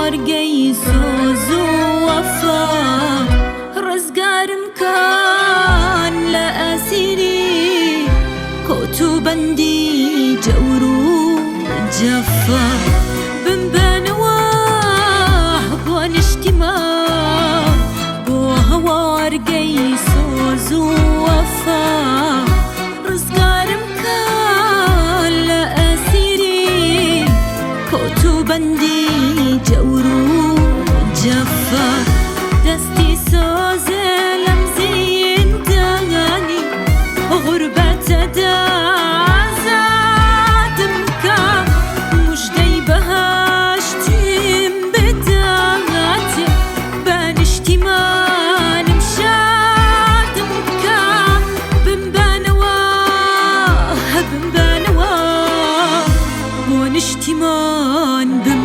وارقي سوز ووفا رزقار مكان لأسيري كوتو بندي جورو جفا بنبان واه بوان اجتماع بوه وارقي سوز ووفا رزقار مكان لأسيري كوتو بندي جورو جفا دستي سوز لمزين داني غربة دازا دمكا مش دايبهاش تيم بداتي بان اجتماع مشات دمكا بنبان واه بون اجتماع